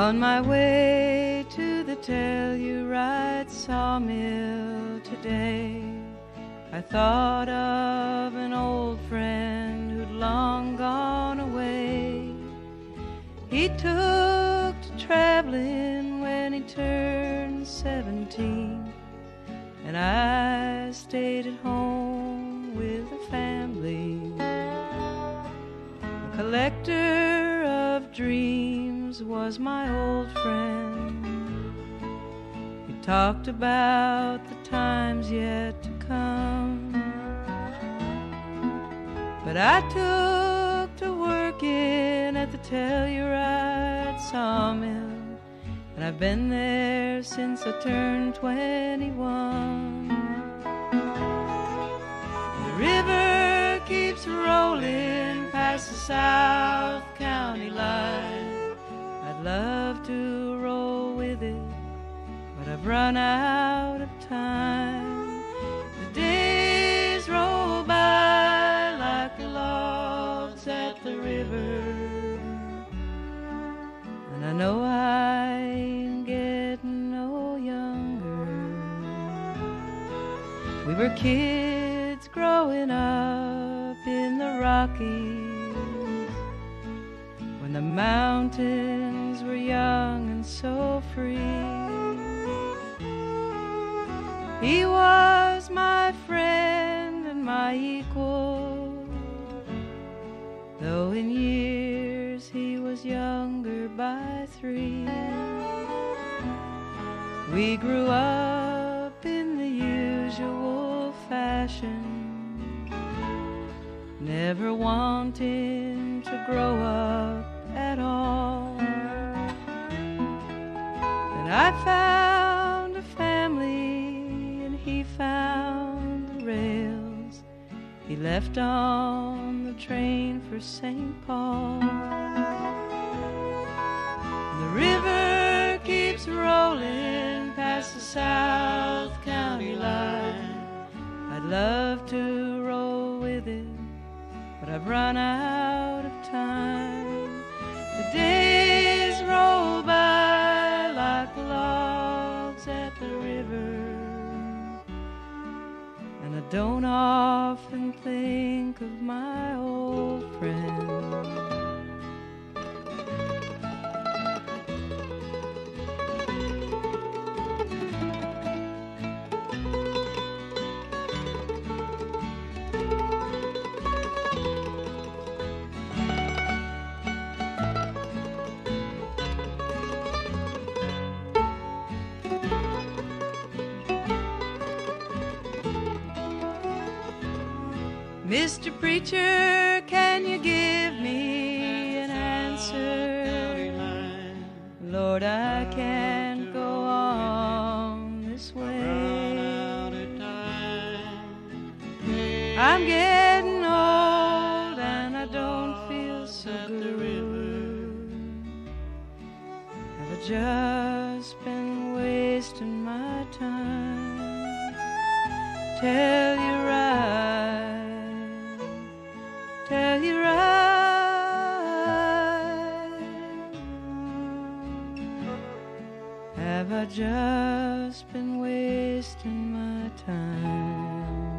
On my way to the Telluride sawmill today, I thought of an old friend who'd long gone away. He took to traveling when he turned 17, and I stayed at home with the family. A collector of dreams was my old friend. He talked about the times yet to come, but I took to working at the Telluride sawmill, and I've been there since I turned 21. The river keeps rolling past the South County line. I'd love to roll with it, but I've run out of time. The days roll by like the logs at the river, and I know I ain't getting no younger. We were kids growing up in the Rockies, when the mountains were young and so free. He was my friend and my equal, though in years he was younger by 3. We grew up in the usual fashion, never wanting to grow up at all. Then I found a family and he found the rails. He left on the train for St. Paul. The river keeps rolling past the South County line. I'd love to roll with it, but I've run out of time. The days roll by like the logs at the river, and I don't often think of my old friend. Mr. Preacher, can you give me an answer? Lord, I can't go on this way. I'm getting old and I don't feel so good. Have I just been wasting my time? Telluride, have I just been wasting my time?